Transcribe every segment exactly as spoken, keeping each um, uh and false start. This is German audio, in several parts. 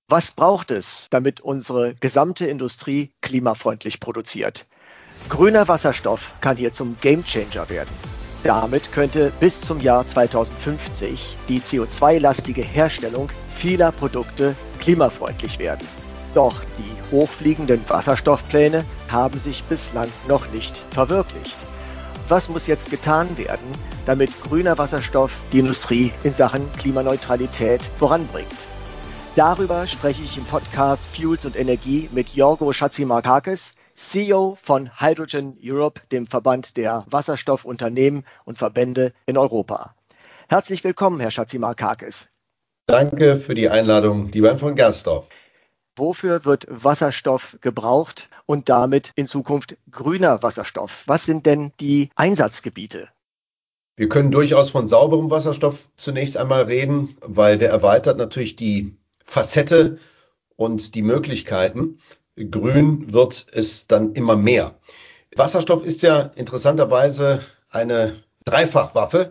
Was braucht es, damit unsere gesamte Industrie klimafreundlich produziert? Grüner Wasserstoff kann hier zum Gamechanger werden. Damit könnte bis zum Jahr zweitausendfünfzig die C O zwei lastige Herstellung vieler Produkte klimafreundlich werden. Doch die hochfliegenden Wasserstoffpläne haben sich bislang noch nicht verwirklicht. Was muss jetzt getan werden, damit grüner Wasserstoff die Industrie in Sachen Klimaneutralität voranbringt? Darüber spreche ich im Podcast Fuels und Energie mit Jorgo Chatzimarkakis, C E O von Hydrogen Europe, dem Verband der Wasserstoffunternehmen und Verbände in Europa. Herzlich willkommen, Herr Chatzimarkakis. Danke für die Einladung, lieber Herr von Gersdorf. Wofür wird Wasserstoff gebraucht und damit in Zukunft grüner Wasserstoff? Was sind denn die Einsatzgebiete? Wir können durchaus von sauberem Wasserstoff zunächst einmal reden, weil der erweitert natürlich die Facette und die Möglichkeiten. Grün wird es dann immer mehr. Wasserstoff ist ja interessanterweise eine Dreifachwaffe.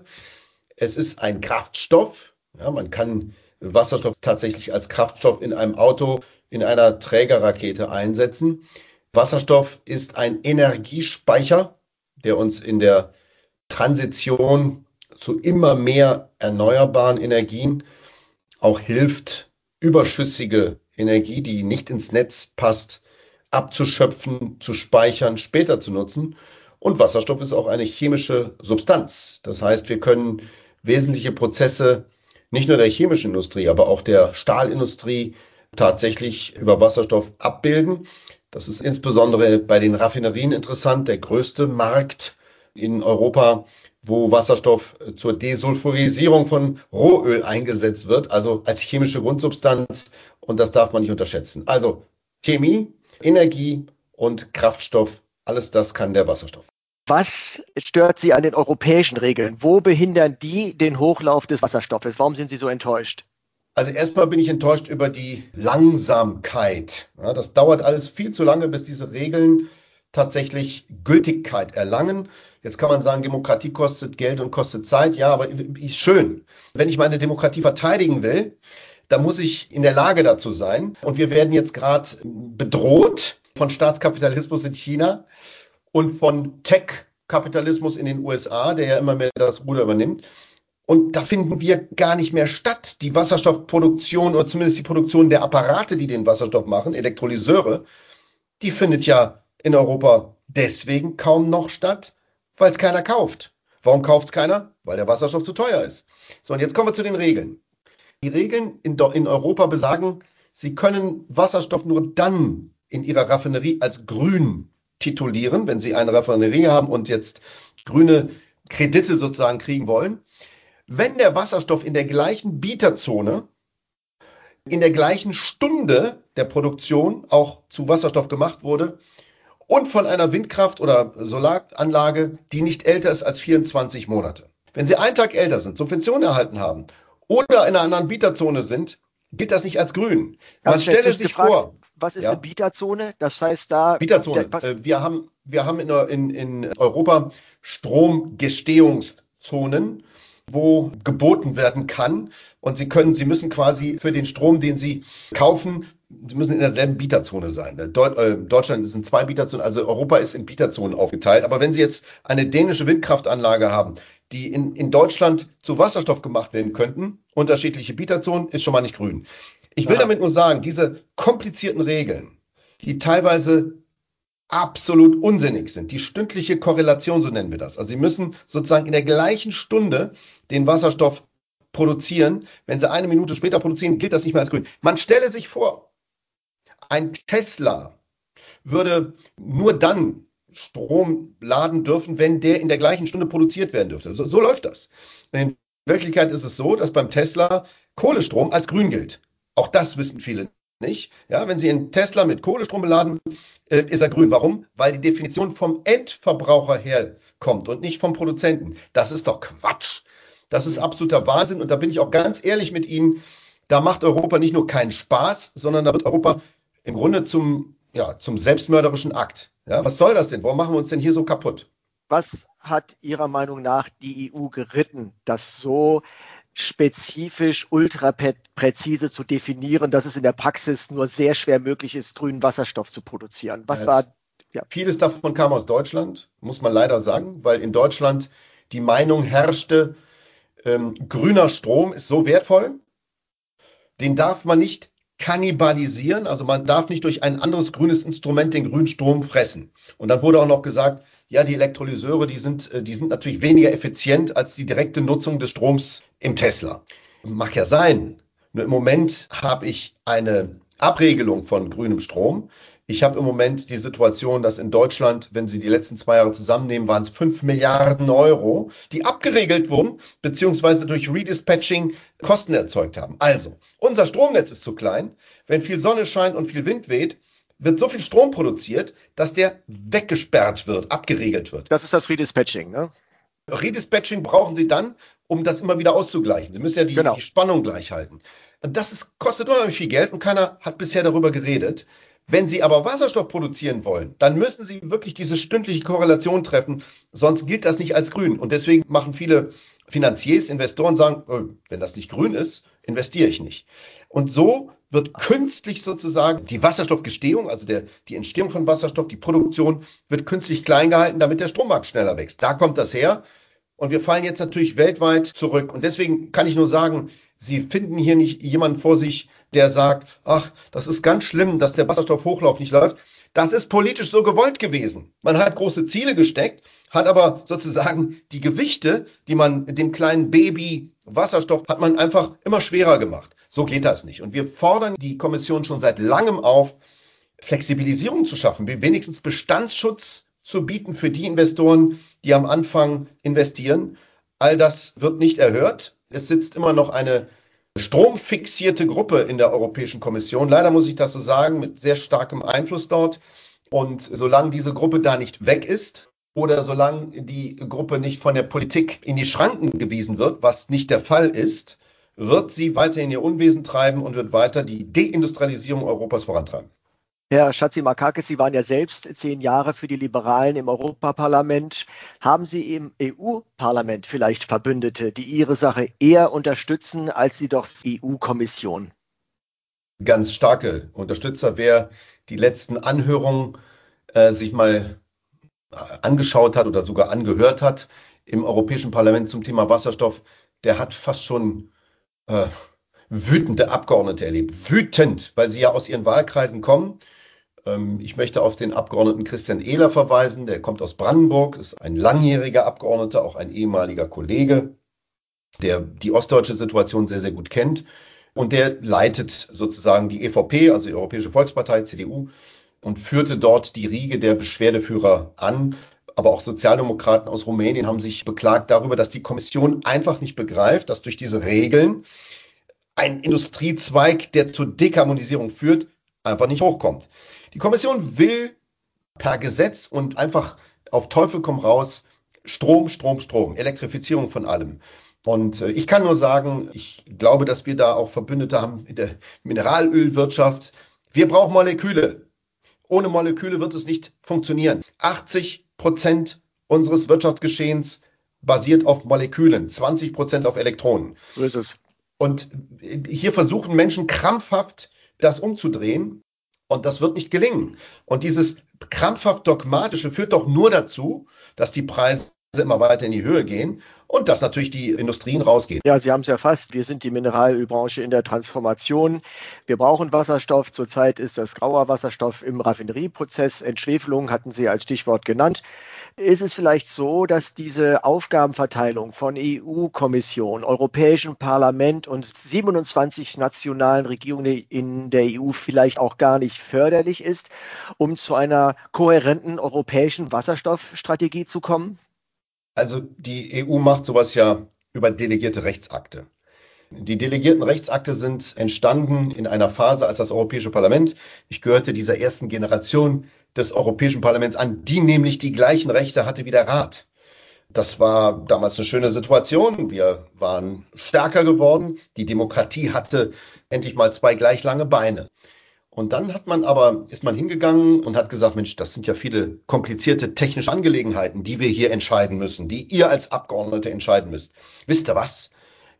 Es ist ein Kraftstoff. Ja, man kann Wasserstoff tatsächlich als Kraftstoff in einem Auto, in einer Trägerrakete einsetzen. Wasserstoff ist ein Energiespeicher, der uns in der Transition zu immer mehr erneuerbaren Energien auch hilft, überschüssige Energie, die nicht ins Netz passt, abzuschöpfen, zu speichern, später zu nutzen. Und Wasserstoff ist auch eine chemische Substanz. Das heißt, wir können wesentliche Prozesse nicht nur der chemischen Industrie, aber auch der Stahlindustrie tatsächlich über Wasserstoff abbilden. Das ist insbesondere bei den Raffinerien interessant, der größte Markt in Europa, wo Wasserstoff zur Desulfurisierung von Rohöl eingesetzt wird, also als chemische Grundsubstanz, und das darf man nicht unterschätzen. Also Chemie, Energie und Kraftstoff, alles das kann der Wasserstoff. Was stört Sie an den europäischen Regeln? Wo behindern die den Hochlauf des Wasserstoffes? Warum sind Sie so enttäuscht? Also erstmal bin ich enttäuscht über die Langsamkeit. Ja, das dauert alles viel zu lange, bis diese Regeln tatsächlich Gültigkeit erlangen. Jetzt kann man sagen, Demokratie kostet Geld und kostet Zeit. Ja, aber ist schön. Wenn ich meine Demokratie verteidigen will, dann muss ich in der Lage dazu sein. Und wir werden jetzt gerade bedroht von Staatskapitalismus in China und von Tech-Kapitalismus in den U S A, der ja immer mehr das Ruder übernimmt. Und da finden wir gar nicht mehr statt. Die Wasserstoffproduktion oder zumindest die Produktion der Apparate, die den Wasserstoff machen, Elektrolyseure, die findet ja in Europa deswegen kaum noch statt, weil es keiner kauft. Warum kauft es keiner? Weil der Wasserstoff zu teuer ist. So, und jetzt kommen wir zu den Regeln. Die Regeln in, in Europa besagen, Sie können Wasserstoff nur dann in Ihrer Raffinerie als grün titulieren, wenn Sie eine Raffinerie haben und jetzt grüne Kredite sozusagen kriegen wollen, wenn der Wasserstoff in der gleichen Bieterzone, in der gleichen Stunde der Produktion auch zu Wasserstoff gemacht wurde und von einer Windkraft- oder Solaranlage, die nicht älter ist als vierundzwanzig Monate. Wenn Sie einen Tag älter sind, Subventionen erhalten haben oder in einer anderen Bieterzone sind, gilt das nicht als grün. Man stelle sich gefragt, vor. Was ist ja, eine Bieterzone? Das heißt da... Bieterzone. Der, was, wir haben, wir haben in, in, in Europa Stromgestehungszonen, wo geboten werden kann. Und Sie können, Sie müssen quasi für den Strom, den Sie kaufen, Sie müssen in derselben Bieterzone sein. Deutschland sind zwei Bieterzonen, also Europa ist in Bieterzonen aufgeteilt. Aber wenn Sie jetzt eine dänische Windkraftanlage haben, die in, in Deutschland zu Wasserstoff gemacht werden könnten, unterschiedliche Bieterzonen, ist schon mal nicht grün. Ich will ja. damit nur sagen, diese komplizierten Regeln, die teilweise absolut unsinnig sind, die stündliche Korrelation, so nennen wir das. Also Sie müssen sozusagen in der gleichen Stunde den Wasserstoff produzieren. Wenn Sie eine Minute später produzieren, gilt das nicht mehr als grün. Man stelle sich vor, ein Tesla würde nur dann Strom laden dürfen, wenn der in der gleichen Stunde produziert werden dürfte. So, so läuft das. In Wirklichkeit ist es so, dass beim Tesla Kohlestrom als grün gilt. Auch das wissen viele nicht. Ja, wenn Sie einen Tesla mit Kohlestrom beladen, äh, ist er grün. Warum? Weil die Definition vom Endverbraucher herkommt und nicht vom Produzenten. Das ist doch Quatsch. Das ist absoluter Wahnsinn. Und da bin ich auch ganz ehrlich mit Ihnen. Da macht Europa nicht nur keinen Spaß, sondern da wird Europa im Grunde zum, ja, zum selbstmörderischen Akt. Ja, was soll das denn? Warum machen wir uns denn hier so kaputt? Was hat Ihrer Meinung nach die E U geritten, dass so spezifisch, ultra präzise zu definieren, dass es in der Praxis nur sehr schwer möglich ist, grünen Wasserstoff zu produzieren. Was Ja, war, ja. Vieles davon kam aus Deutschland, muss man leider sagen, weil in Deutschland die Meinung herrschte, ähm, grüner Strom ist so wertvoll, den darf man nicht kannibalisieren, also man darf nicht durch ein anderes grünes Instrument den grünen Strom fressen. Und dann wurde auch noch gesagt, ja, die Elektrolyseure, die sind, die sind natürlich weniger effizient als die direkte Nutzung des Stroms im Tesla. Mag ja sein. Nur im Moment habe ich eine Abregelung von grünem Strom. Ich habe im Moment die Situation, dass in Deutschland, wenn Sie die letzten zwei Jahre zusammennehmen, waren es fünf Milliarden Euro, die abgeregelt wurden, beziehungsweise durch Redispatching Kosten erzeugt haben. Also, unser Stromnetz ist zu klein. Wenn viel Sonne scheint und viel Wind weht, wird so viel Strom produziert, dass der weggesperrt wird, abgeregelt wird. Das ist das Redispatching, ne? Redispatching brauchen Sie dann, um das immer wieder auszugleichen. Sie müssen ja die, genau. die Spannung gleich halten. Und das ist, kostet unheimlich viel Geld und keiner hat bisher darüber geredet. Wenn Sie aber Wasserstoff produzieren wollen, dann müssen Sie wirklich diese stündliche Korrelation treffen, sonst gilt das nicht als grün. Und deswegen machen viele Finanziers, Investoren sagen, oh, wenn das nicht grün ist, investiere ich nicht. Und so wird künstlich sozusagen die Wasserstoffgestehung, also der, die Entstehung von Wasserstoff, die Produktion, wird künstlich klein gehalten, damit der Strommarkt schneller wächst. Da kommt das her. Und wir fallen jetzt natürlich weltweit zurück. Und deswegen kann ich nur sagen, Sie finden hier nicht jemanden vor sich, der sagt, ach, das ist ganz schlimm, dass der Wasserstoffhochlauf nicht läuft. Das ist politisch so gewollt gewesen. Man hat große Ziele gesteckt, hat aber sozusagen die Gewichte, die man dem kleinen Baby Wasserstoff, hat man einfach immer schwerer gemacht. So geht das nicht. Und wir fordern die Kommission schon seit langem auf, Flexibilisierung zu schaffen, wenigstens Bestandsschutz zu bieten für die Investoren, die am Anfang investieren. All das wird nicht erhört. Es sitzt immer noch eine stromfixierte Gruppe in der Europäischen Kommission. Leider muss ich das so sagen, mit sehr starkem Einfluss dort. Und solange diese Gruppe da nicht weg ist oder solange die Gruppe nicht von der Politik in die Schranken gewiesen wird, was nicht der Fall ist, wird sie weiterhin ihr Unwesen treiben und wird weiter die Deindustrialisierung Europas vorantreiben. Herr Chatzimarkakis, Sie waren ja selbst zehn Jahre für die Liberalen im Europaparlament. Haben Sie im E U-Parlament vielleicht Verbündete, die Ihre Sache eher unterstützen als die doch E U-Kommission? Ganz starke Unterstützer. Wer die letzten Anhörungen äh, sich mal angeschaut hat oder sogar angehört hat im Europäischen Parlament zum Thema Wasserstoff, der hat fast schon äh, wütende Abgeordnete erlebt. Wütend, weil sie ja aus ihren Wahlkreisen kommen. Ich möchte auf den Abgeordneten Christian Ehler verweisen, der kommt aus Brandenburg, ist ein langjähriger Abgeordneter, auch ein ehemaliger Kollege, der die ostdeutsche Situation sehr, sehr gut kennt. Und der leitet sozusagen die E V P, also die Europäische Volkspartei, C D U, und führte dort die Riege der Beschwerdeführer an. Aber auch Sozialdemokraten aus Rumänien haben sich beklagt darüber, dass die Kommission einfach nicht begreift, dass durch diese Regeln ein Industriezweig, der zur Dekarbonisierung führt, einfach nicht hochkommt. Die Kommission will per Gesetz und einfach auf Teufel komm raus Strom, Strom, Strom, Elektrifizierung von allem. Und äh, ich kann nur sagen, ich glaube, dass wir da auch Verbündete haben in der Mineralölwirtschaft. Wir brauchen Moleküle. Ohne Moleküle wird es nicht funktionieren. achtzig Prozent unseres Wirtschaftsgeschehens basiert auf Molekülen, zwanzig Prozent auf Elektronen. So ist es. Und hier versuchen Menschen krampfhaft, das umzudrehen. Und das wird nicht gelingen. Und dieses krampfhaft Dogmatische führt doch nur dazu, dass die Preise immer weiter in die Höhe gehen und dass natürlich die Industrien rausgehen. Ja, Sie haben es erfasst. Wir sind die Mineralölbranche in der Transformation. Wir brauchen Wasserstoff. Zurzeit ist das grauer Wasserstoff im Raffinerieprozess. Entschwefelung hatten Sie als Stichwort genannt. Ist es vielleicht so, dass diese Aufgabenverteilung von E U-Kommission, Europäischem Parlament und siebenundzwanzig nationalen Regierungen in der E U vielleicht auch gar nicht förderlich ist, um zu einer kohärenten europäischen Wasserstoffstrategie zu kommen? Also die E U macht sowas ja über delegierte Rechtsakte. Die delegierten Rechtsakte sind entstanden in einer Phase, als das Europäische Parlament, ich gehörte dieser ersten Generation des Europäischen Parlaments an, die nämlich die gleichen Rechte hatte wie der Rat. Das war damals eine schöne Situation. Wir waren stärker geworden. Die Demokratie hatte endlich mal zwei gleich lange Beine. Und dann hat man aber, ist man hingegangen und hat gesagt, Mensch, das sind ja viele komplizierte technische Angelegenheiten, die wir hier entscheiden müssen, die ihr als Abgeordnete entscheiden müsst. Wisst ihr was?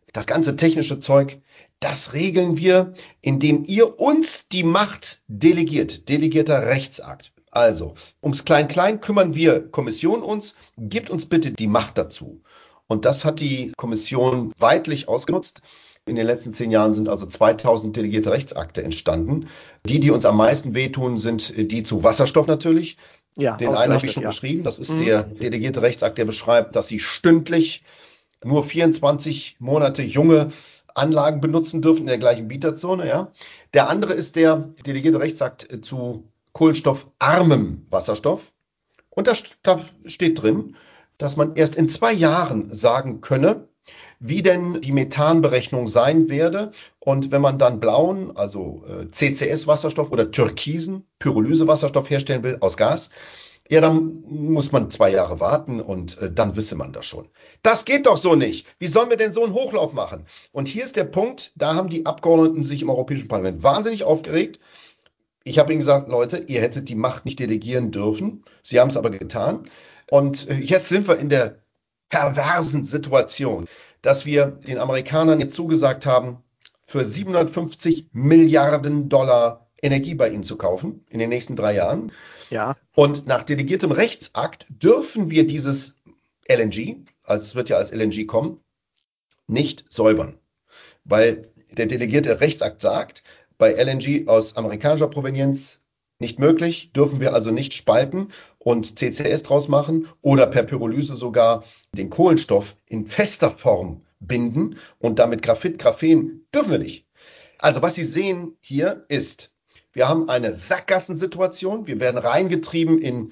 das ganze technische Zeug, das regeln wir, indem ihr uns die Macht delegiert, delegierter Rechtsakt. Also, ums Klein-Klein kümmern wir Kommission uns, gibt uns bitte die Macht dazu. Und das hat die Kommission weitlich ausgenutzt. In den letzten zehn Jahren sind also zweitausend delegierte Rechtsakte entstanden. Die, die uns am meisten wehtun, sind die zu Wasserstoff natürlich. Ja, den einen habe ich schon ja. beschrieben. Das ist mhm. der delegierte Rechtsakt, der beschreibt, dass Sie stündlich nur vierundzwanzig Monate junge Anlagen benutzen dürfen in der gleichen Bieterzone. Ja. Der andere ist der delegierte Rechtsakt zu kohlenstoffarmem Wasserstoff. Und da, da steht drin, dass man erst in zwei Jahren sagen könne, wie denn die Methanberechnung sein werde. Und wenn man dann blauen, also äh, C C S-Wasserstoff oder türkisen Pyrolyse-Wasserstoff herstellen will aus Gas, ja, dann muss man zwei Jahre warten und äh, dann wisse man das schon. Das geht doch so nicht. Wie sollen wir denn so einen Hochlauf machen? Und hier ist der Punkt, da haben die Abgeordneten sich im Europäischen Parlament wahnsinnig aufgeregt. Ich habe ihnen gesagt, Leute, ihr hättet die Macht nicht delegieren dürfen. Sie haben es aber getan. Und äh, jetzt sind wir in der perversen Situation, dass wir den Amerikanern jetzt zugesagt haben, für siebenhundertfünfzig Milliarden Dollar Energie bei ihnen zu kaufen in den nächsten drei Jahren. Ja. Und nach delegiertem Rechtsakt dürfen wir dieses L N G, also es wird ja als L N G kommen, nicht säubern. Weil der delegierte Rechtsakt sagt, bei L N G aus amerikanischer Provenienz nicht möglich, dürfen wir also nicht spalten und C C S draus machen oder per Pyrolyse sogar den Kohlenstoff in fester Form binden und damit Graphit, Graphen dürfen wir nicht. Also was Sie sehen hier ist, wir haben eine Sackgassensituation, wir werden reingetrieben in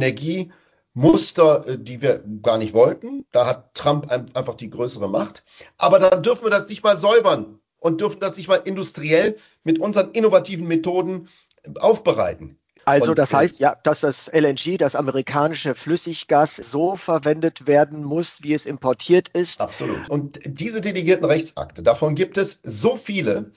Energiemuster, die wir gar nicht wollten. Da hat Trump einfach die größere Macht. Aber da dürfen wir das nicht mal säubern und dürfen das nicht mal industriell mit unseren innovativen Methoden aufbereiten. Also und, das heißt ja, dass das L N G, das amerikanische Flüssiggas, so verwendet werden muss, wie es importiert ist. Absolut. Und diese delegierten Rechtsakte, davon gibt es so viele,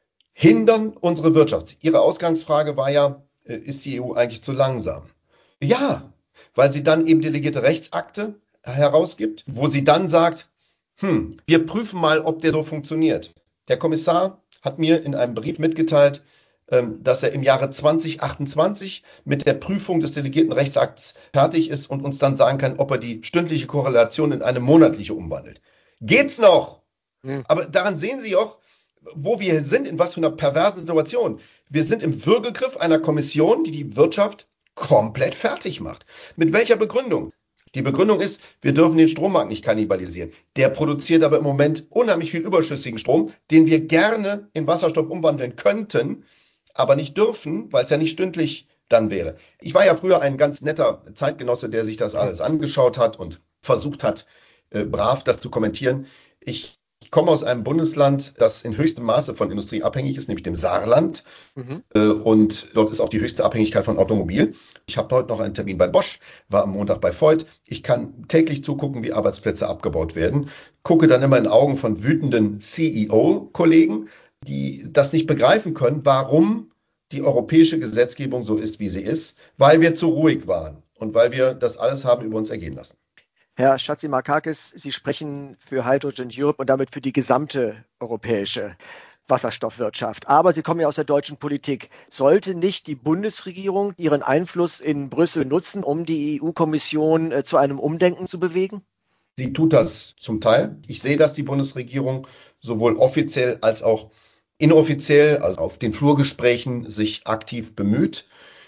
hindern unsere Wirtschaft. Ihre Ausgangsfrage war ja, ist die E U eigentlich zu langsam? Ja, weil sie dann eben delegierte Rechtsakte herausgibt, wo sie dann sagt, hm, wir prüfen mal, ob der so funktioniert. Der Kommissar hat mir in einem Brief mitgeteilt, dass er im Jahre zwanzig achtundzwanzig mit der Prüfung des delegierten Rechtsakts fertig ist und uns dann sagen kann, ob er die stündliche Korrelation in eine monatliche umwandelt. Geht's noch? Mhm. Aber daran sehen Sie auch, wo wir sind, in was für einer perversen Situation. Wir sind im Würgegriff einer Kommission, die die Wirtschaft komplett fertig macht. Mit welcher Begründung? Die Begründung ist, wir dürfen den Strommarkt nicht kannibalisieren. Der produziert aber im Moment unheimlich viel überschüssigen Strom, den wir gerne in Wasserstoff umwandeln könnten, aber nicht dürfen, weil es ja nicht stündlich dann wäre. Ich war ja früher ein ganz netter Zeitgenosse, der sich das alles angeschaut hat und versucht hat, äh, brav das zu kommentieren. Ich komme aus einem Bundesland, das in höchstem Maße von Industrie abhängig ist, nämlich dem Saarland. Mhm. Äh, und dort ist auch die höchste Abhängigkeit von Automobil. Ich habe heute noch einen Termin bei Bosch, war am Montag bei Voith. Ich kann täglich zugucken, wie Arbeitsplätze abgebaut werden. Gucke dann immer in Augen von wütenden C E O-Kollegen, die das nicht begreifen können, warum die europäische Gesetzgebung so ist, wie sie ist, weil wir zu ruhig waren und weil wir das alles haben über uns ergehen lassen. Herr Chatzimarkakis, Sie sprechen für Hydrogen Europe und damit für die gesamte europäische Wasserstoffwirtschaft. Aber Sie kommen ja aus der deutschen Politik. Sollte nicht die Bundesregierung ihren Einfluss in Brüssel nutzen, um die E U-Kommission äh, zu einem Umdenken zu bewegen? Sie tut das zum Teil. Ich sehe, dass die Bundesregierung sowohl offiziell als auch inoffiziell, also auf den Flurgesprächen, sich aktiv bemüht.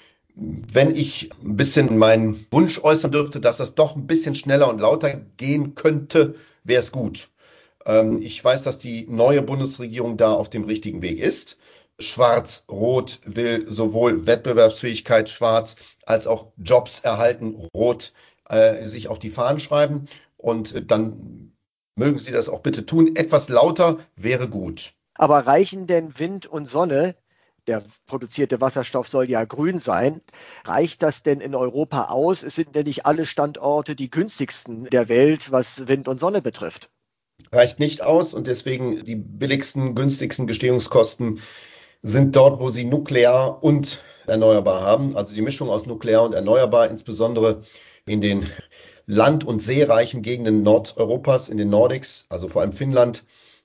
Wenn ich ein bisschen meinen Wunsch äußern dürfte, dass das doch ein bisschen schneller und lauter gehen könnte, wäre es gut. Ähm, ich weiß, dass die neue Bundesregierung da auf dem richtigen Weg ist. Schwarz-Rot will sowohl Wettbewerbsfähigkeit schwarz als auch Jobs erhalten, rot, äh, sich auf die Fahnen schreiben. Und dann mögen Sie das auch bitte tun. Etwas lauter wäre gut. Aber reichen denn Wind und Sonne? Der produzierte Wasserstoff soll ja grün sein. Reicht das denn in Europa aus? Es sind ja nicht alle Standorte die günstigsten der Welt, was Wind und Sonne betrifft. Reicht nicht aus und deswegen die billigsten, günstigsten Gestehungskosten sind dort, wo sie nuklear und erneuerbar haben. Also die Mischung aus nuklear und erneuerbar, insbesondere in den land- und seereichen Gegenden Nordeuropas, in den Nordics, also vor allem Finnland,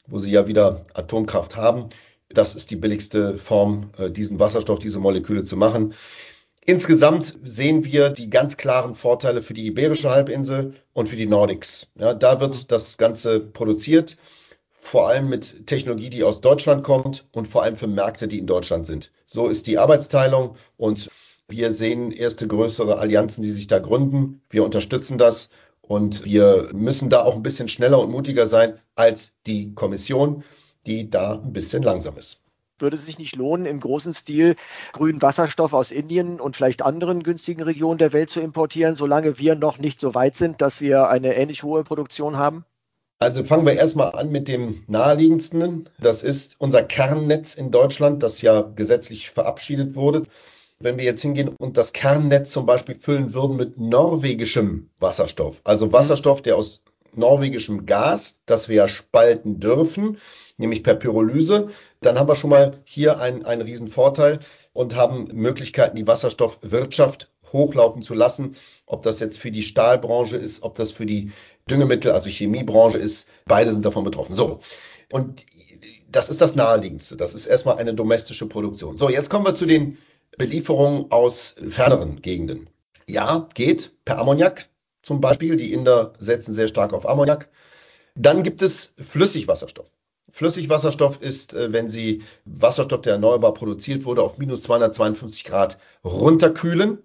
wo sie ja wieder Atomkraft haben. Das ist die billigste Form, diesen Wasserstoff, diese Moleküle zu machen. Insgesamt sehen wir die ganz klaren Vorteile für die Iberische Halbinsel und für die Nordics. Ja, da wird das Ganze produziert, vor allem mit Technologie, die aus Deutschland kommt und vor allem für Märkte, die in Deutschland sind. So ist die Arbeitsteilung und wir sehen erste größere Allianzen, die sich da gründen. Wir unterstützen das und wir müssen da auch ein bisschen schneller und mutiger sein als die Kommission, die da ein bisschen langsam ist. Würde es sich nicht lohnen, im großen Stil grünen Wasserstoff aus Indien und vielleicht anderen günstigen Regionen der Welt zu importieren, solange wir noch nicht so weit sind, dass wir eine ähnlich hohe Produktion haben? Also fangen wir erstmal an mit dem naheliegendsten. Das ist unser Kernnetz in Deutschland, das ja gesetzlich verabschiedet wurde. Wenn wir jetzt hingehen und das Kernnetz zum Beispiel füllen würden mit norwegischem Wasserstoff, also Wasserstoff, der aus norwegischem Gas, das wir ja spalten dürfen, nämlich per Pyrolyse, dann haben wir schon mal hier einen, einen riesen Vorteil und haben Möglichkeiten, die Wasserstoffwirtschaft hochlaufen zu lassen. Ob das jetzt für die Stahlbranche ist, ob das für die Düngemittel, also Chemiebranche ist, beide sind davon betroffen. So, und das ist das Naheliegendste. Das ist erstmal eine domestische Produktion. So, jetzt kommen wir zu den Belieferungen aus ferneren Gegenden. Ja, geht per Ammoniak zum Beispiel. Die Inder setzen sehr stark auf Ammoniak. Dann gibt es Flüssigwasserstoff. Flüssigwasserstoff ist, wenn Sie Wasserstoff, der erneuerbar produziert wurde, auf minus zweihundertzweiundfünfzig Grad runterkühlen.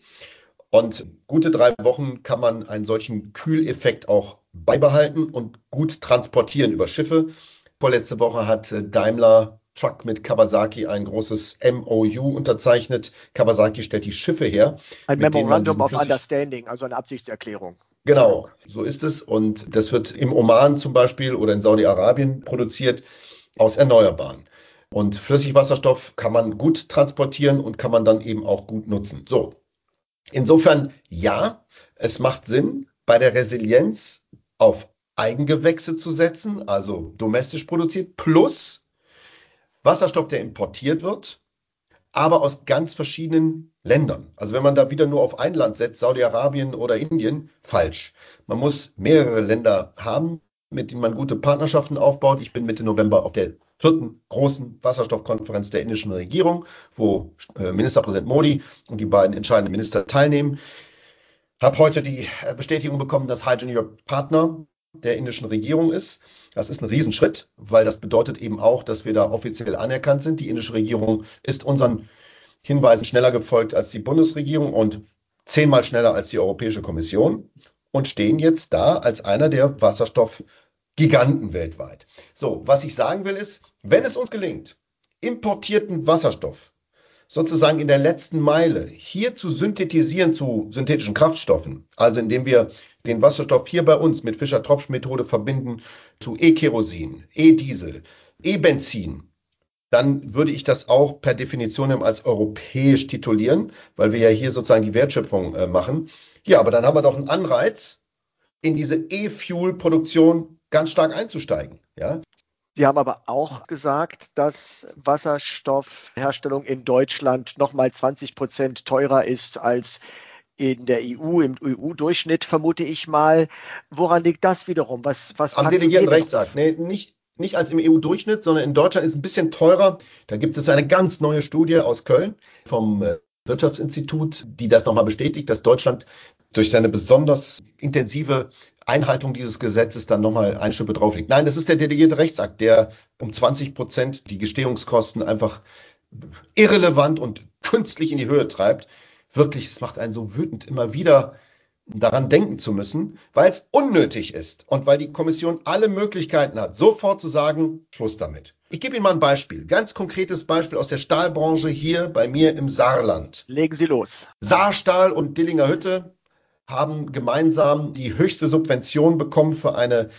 Und gute drei Wochen kann man einen solchen Kühleffekt auch beibehalten und gut transportieren über Schiffe. Vorletzte Woche hat Daimler Truck mit Kawasaki ein großes M O U unterzeichnet. Kawasaki stellt die Schiffe her. Ein Memorandum of Understanding, also eine Absichtserklärung. Genau, so ist es. Und das wird im Oman zum Beispiel oder in Saudi-Arabien produziert aus Erneuerbaren. Und Flüssigwasserstoff kann man gut transportieren und kann man dann eben auch gut nutzen. So, insofern ja, es macht Sinn, bei der Resilienz auf Eigengewächse zu setzen, also domestisch produziert, plus Wasserstoff, der importiert wird, aber aus ganz verschiedenen Ländern. Also wenn man da wieder nur auf ein Land setzt, Saudi-Arabien oder Indien, falsch. Man muss mehrere Länder haben, mit denen man gute Partnerschaften aufbaut. Ich bin Mitte November auf der vierten großen Wasserstoffkonferenz der indischen Regierung, wo Ministerpräsident Modi und die beiden entscheidenden Minister teilnehmen. Habe heute die Bestätigung bekommen, dass Hydrogen Europe Partner der indischen Regierung ist. Das ist ein Riesenschritt, weil das bedeutet eben auch, dass wir da offiziell anerkannt sind. Die indische Regierung ist unseren Hinweisen schneller gefolgt als die Bundesregierung und zehnmal schneller als die Europäische Kommission und stehen jetzt da als einer der Wasserstoffgiganten weltweit. So, was ich sagen will ist, wenn es uns gelingt, importierten Wasserstoff sozusagen in der letzten Meile hier zu synthetisieren zu synthetischen Kraftstoffen, also indem wir den Wasserstoff hier bei uns mit Fischer-Tropsch-Methode verbinden zu E-Kerosin, E-Diesel, E-Benzin, dann würde ich das auch per Definition als europäisch titulieren, weil wir ja hier sozusagen die Wertschöpfung äh, machen. Ja, aber dann haben wir doch einen Anreiz, in diese E-Fuel-Produktion ganz stark einzusteigen. Ja? Sie haben aber auch gesagt, dass Wasserstoffherstellung in Deutschland nochmal zwanzig Prozent teurer ist als in der E U, im E U-Durchschnitt, vermute ich mal. Woran liegt das wiederum? Was, was Am delegierten Rechtsakt. Nee, nicht, nicht als im E U-Durchschnitt, sondern in Deutschland ist es ein bisschen teurer. Da gibt es eine ganz neue Studie aus Köln vom Wirtschaftsinstitut, die das nochmal bestätigt, dass Deutschland durch seine besonders intensive Einhaltung dieses Gesetzes dann nochmal eine Schippe drauflegt. Nein, das ist der delegierte Rechtsakt, der um zwanzig Prozent die Gestehungskosten einfach irrelevant und künstlich in die Höhe treibt. Wirklich, es macht einen so wütend, immer wieder daran denken zu müssen, weil es unnötig ist und weil die Kommission alle Möglichkeiten hat, sofort zu sagen, Schluss damit. Ich gebe Ihnen mal ein Beispiel, ganz konkretes Beispiel aus der Stahlbranche hier bei mir im Saarland. Legen Sie los. Saarstahl und Dillinger Hütte haben gemeinsam die höchste Subvention bekommen für eine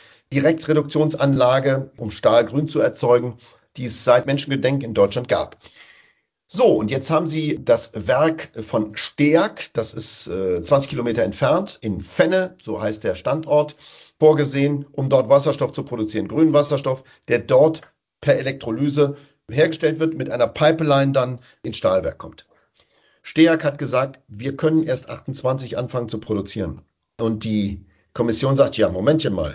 Direktreduktionsanlage, um Stahl grün zu erzeugen, die es seit Menschengedenk in Deutschland gab. So, und jetzt haben sie das Werk von Steag, das ist äh, zwanzig Kilometer entfernt, in Fenne, so heißt der Standort, vorgesehen, um dort Wasserstoff zu produzieren, grünen Wasserstoff, der dort per Elektrolyse hergestellt wird, mit einer Pipeline dann ins Stahlwerk kommt. Steag hat gesagt, wir können erst achtundzwanzig anfangen zu produzieren. Und die Kommission sagt, ja, Momentchen mal,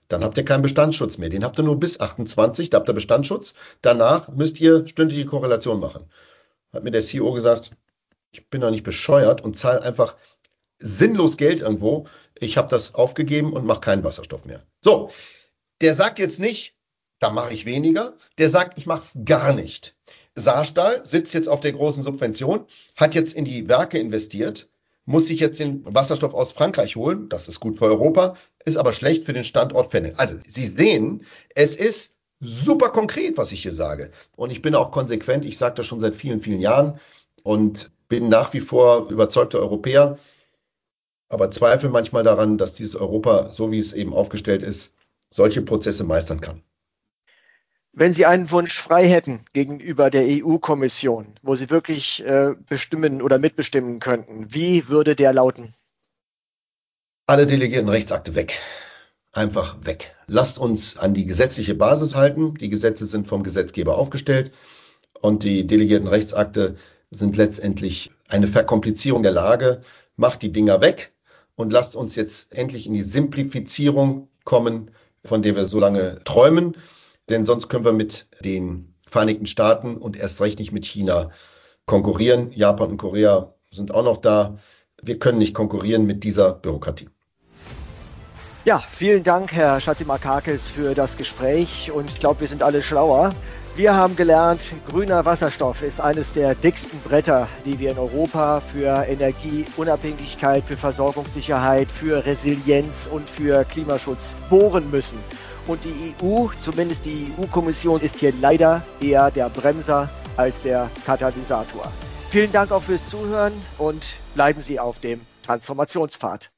Dann habt ihr keinen Bestandsschutz mehr. Den habt ihr nur bis achtundzwanzig, da habt ihr Bestandsschutz. Danach müsst ihr stündliche Korrelation machen. Hat mir der C E O gesagt, ich bin doch nicht bescheuert und zahle einfach sinnlos Geld irgendwo. Ich habe das aufgegeben und mache keinen Wasserstoff mehr. So, der sagt jetzt nicht, da mache ich weniger. Der sagt, ich mache es gar nicht. Saarstahl sitzt jetzt auf der großen Subvention, hat jetzt in die Werke investiert, muss sich jetzt den Wasserstoff aus Frankreich holen. Das ist gut für Europa, ist aber schlecht für den Standort Fenne. Also Sie sehen, es ist super konkret, was ich hier sage. Und ich bin auch konsequent. Ich sage das schon seit vielen, vielen Jahren und bin nach wie vor überzeugter Europäer, aber zweifle manchmal daran, dass dieses Europa, so wie es eben aufgestellt ist, solche Prozesse meistern kann. Wenn Sie einen Wunsch frei hätten gegenüber der E U-Kommission, wo Sie wirklich äh, bestimmen oder mitbestimmen könnten, wie würde der lauten? Alle delegierten Rechtsakte weg. Einfach weg. Lasst uns an die gesetzliche Basis halten. Die Gesetze sind vom Gesetzgeber aufgestellt und die delegierten Rechtsakte sind letztendlich eine Verkomplizierung der Lage. Macht die Dinger weg und lasst uns jetzt endlich in die Simplifizierung kommen, von der wir so lange träumen. Denn sonst können wir mit den Vereinigten Staaten und erst recht nicht mit China konkurrieren. Japan und Korea sind auch noch da. Wir können nicht konkurrieren mit dieser Bürokratie. Ja, vielen Dank, Herr Chatzimarkakis, für das Gespräch und ich glaube, wir sind alle schlauer. Wir haben gelernt, grüner Wasserstoff ist eines der dicksten Bretter, die wir in Europa für Energieunabhängigkeit, für Versorgungssicherheit, für Resilienz und für Klimaschutz bohren müssen. Und die E U, zumindest die E U-Kommission, ist hier leider eher der Bremser als der Katalysator. Vielen Dank auch fürs Zuhören und bleiben Sie auf dem Transformationspfad.